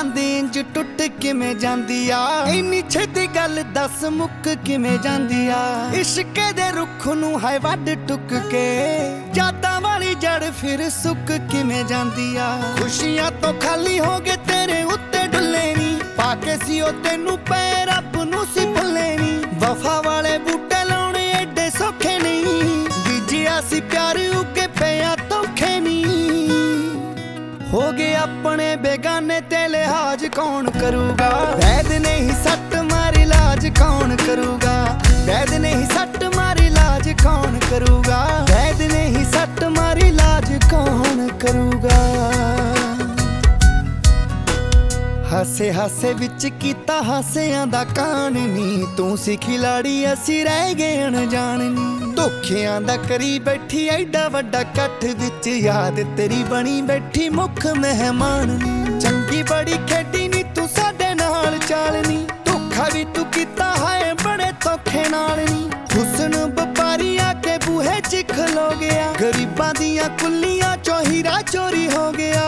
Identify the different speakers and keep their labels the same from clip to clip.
Speaker 1: ਜਾਂਦੀ ਇੰਜ ਟੁੱਟ ਕਿਵੇਂ ਜਾਂਦੀ ਆ। ਇੰਨੀ ਛੇਤੀ ਗੱਲ ਦੱਸ ਮੁੱਕ ਕਿਵੇਂ ਜਾਂਦੀ ਆ। ਇਸ਼ਕੇ ਦੇ ਰੁੱਖ ਨੂੰ ਹੈ ਵੱਢ ਟੁੱਕ ਕੇ ਯਾਦਾਂ ਵਾਲੀ ਜੜ ਫਿਰ ਸੁੱਕ ਕਿਵੇਂ ਜਾਂਦੀ ਆ। ਖੁਸ਼ੀਆਂ ਤੋਂ ਖਾਲੀ ਹੋ ਗਏ ਤੇਰੇ ਉੱਤੇ ਡੁੱਲੇ ਨੀ, ਪਾ ਕੇ ਸੀ ਉਹ ਤੈਨੂੰ ਪੈ ਰੱਬ ਨੂੰ ਸੀ ਭੁੱਲੇ ਨੀ। ਵਫਾ ਵਾਲੇ ਬੂਟੇ ਲਾਉਣੇ ਐਡੇ ਸੌਖੇ ਨਹੀਂ, ਬੀਜਿਆ ਸੀ ਪਿਆਰ ਉੱਗੇ ਪਿਆ ਧੋਖੇ ਨੀ। ਹੋ ਗਏ ਆਪਣੇ ਬੇਗਾਨੇ ਤੇ ਲਿਹਾਜ਼ ਕੌਣ ਕਰੂਗਾ। ਵੈਦ ਨਹੀਂ ਸੱਟ ਮਾਰੀ ਲਾਜ ਕੌਣ ਕਰੂਗਾ। ਵੈਦ ਨਹੀਂ ਸੱਟ ਮਾਰੀ ਲਾਜ ਕੌਣ ਕਰੂਗਾ। ਵੈਦ ਨਹੀਂ ਸੱਟ ਮਾਰੀ ਲਾਜ ਕੌਣ ਕਰੂਗਾ। ਹਾਸੇ ਹਾਸੇ ਵਿੱਚ ਕੀਤਾ ਹਾਸਿਆਂ ਦਾ ਕਾਣ ਨੀ, ਤੂੰ ਸੀ ਖਿਲਾੜੀ ਅਸੀਂ ਰਹਿ ਗਏ ਅਣਜਾਣ ਨੀ। ਧੋਖਿਆਂ ਦਾ ਕਰੀ ਬੈਠੀ ਐਡਾ ਵੱਡਾ ਇਕੱਠ ਵਿੱਚ, ਯਾਦ ਤੇਰੀ ਬਣੀ ਬੈਠੀ ਮੁੱਖ ਮਹਿਮਾਨ ਨੀ। ਚੰਗੀ ਬੜੀ ਖੇਡੀ ਨੀ ਤੂੰ ਸਾਡੇ ਨਾਲ ਚਾਲ ਨੀ, ਧੋਖਾ ਵੀ ਤੂੰ ਕੀਤਾ ਹੈ ਬੜੇ ਧੋਖੇ ਨਾਲ ਨੀ। ਹੁਸਨ ਵਪਾਰੀ ਆ ਕੇ ਬੂਹੇ 'ਚ ਖਲੋ ਗਿਆ, ਗਰੀਬਾਂ ਦੀਆਂ ਕੁੱਲੀਆਂ ਚੋਂ ਹੀਰਾ ਚੋਰੀ ਹੋ ਗਿਆ।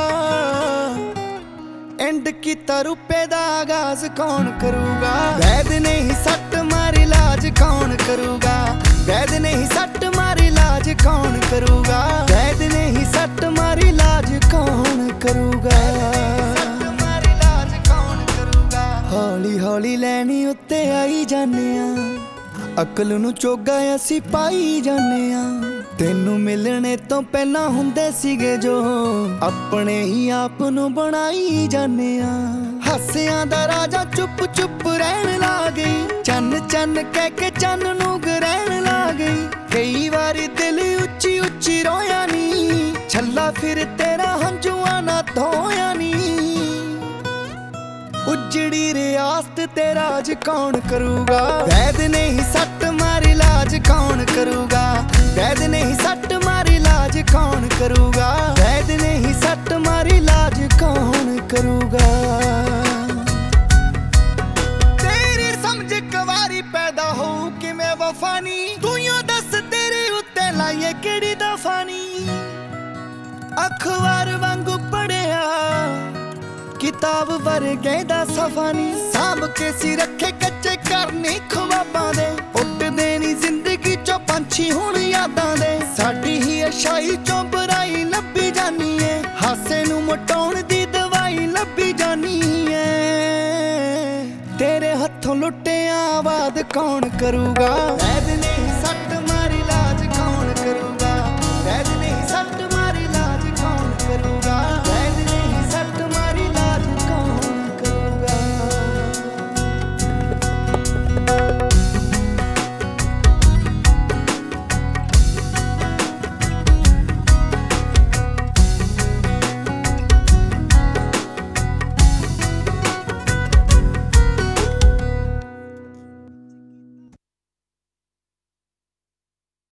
Speaker 1: ਐਂਡ ਕੀਤਾ ਰੁਪਏ ਦਾ ਆਗਾਜ਼ ਕੌਣ ਕਰੂਗਾ। ਵੈਦ ਨਹੀਂ ਸੱਟ ਮਾਰੀ ਲਾਜ ਕੌਣ ਕਰੂਗਾ। ਵੈਦ ਨਹੀਂ ਸੱਟ ਮਾਰੀ ਲਾਜ ਕੌਣ ਕਰੂਗਾ। ਵੈਦ ਨਹੀਂ ਸੱਟ ਮਾਰੀ ਲਾਜ ਕੌਣ ਕਰੂਗਾ। ਹੌਲੀ ਹੌਲੀ ਲੈਣੀ ਉੱਤੇ ਆਈ ਜਾਂਦੇ ਆ, ਅਕਲ ਨੂੰ ਚੋਗਾ ਅਸੀਂ ਪਾਈ ਜਾਂਦੇ ਆ। ਤੈਨੂੰ ਮਿਲਣੇ ਤੋਂ ਪਹਿਲਾਂ ਹੁੰਦੇ ਸੀਗੇ ਜੋ, ਆਪਣੇ ਹੀ ਆਪ ਨੂੰ ਬਣਾਈ ਜਾਂਦੇ ਆ। ਹਾਸਿਆਂ ਦਾ ਰਾਜਾ ਚੁੱਪ ਚੁੱਪ ਰਹਿਣ ਲੱਗ ਗਈ, ਚੰਨ ਚੰਨ ਕਹਿ ਕੇ ਚੰਨ ਨੂੰ ਗਰਹਿਣ ਲੱਗ ਗਈ। ਕਈ ਵਾਰੀ ਦਿਲ ਉੱਚੀ ਉੱਚੀ ਰੋਇਆ ਨੀ, ਛੱਲਾ ਫਿਰ ਤੇਰਾ ਹੰਝੂਆਂ ਨਾ ਧੋਇਆ ਨੀ। ਉਜੜੀ ਰਿਆਸਤ ਤੇ ਰਾਜ ਕੌਣ ਕਰੂਗਾ। ਵੈਦ ਨਹੀਂ ਸੱਟ ਮਾਰੀ ਲਾਜ ਕੌਣ ਕਰੂਗਾ। ਵੈਦ ਨਹੀਂ ਸੱਟ ਮਾਰੀ ਲਾਜ ਕੌਣ ਕਰੂਗਾ। ਵੈਦ ਨਹੀਂ ਸੱਟ ਮਾਰੀ ਲਾਜ ਕੌਣ ਕਰੂਗਾ। ਤੇਰੀ ਸਮਝ ਕਵਾਰੀ ਪੈਦਾ ਹੋਊ ਕਿਵੇਂ ਵਫਾ ਨੀ, ਤੂੰ ਯੋ ਦੱਸ ਤੇਰੇ ਉੱਤੇ ਲਾਈਏ ਕਿਹੜੀ ਦਫਾ ਨੀ। ਅਖਬਾਰ ਵਾਂਗੂ ਪੜਿਆ ਕਿਤਾਬ ਵਰਗੇ ਦਾ ਸਫਾ ਨੀ, ਸਾਂਭ ਕੇ ਸੀ ਰੱਖੇ ਕੱਚੇ ਕਰਨੀ ਖਵਾਬਾਂ ਦੇ। ਉੱਡਦੇ ਨੀ ਜ਼ਿੰਦਗੀ ਚੋਂ ਪੰਛੀ ਹੁਣ ਯਾਦਾਂ ਦੇ, ਸਾਡੀ ਹੀ ਅਸ਼ਾਈ ਚੋਂ ਬੁਰਾਈ ਲੱਭੀ ਜਾਨੀ ਏ, ਹਾਸੇ ਨੂੰ ਮਟਾਉਣ ਦੀ ਦਵਾਈ ਲੱਭੀ ਜਾਨੀ ਏ। ਤੇਰੇ ਹੱਥੋਂ ਲੁੱਟਿਆ ਆਬਾਦ ਕੌਣ ਕਰੂਗਾ।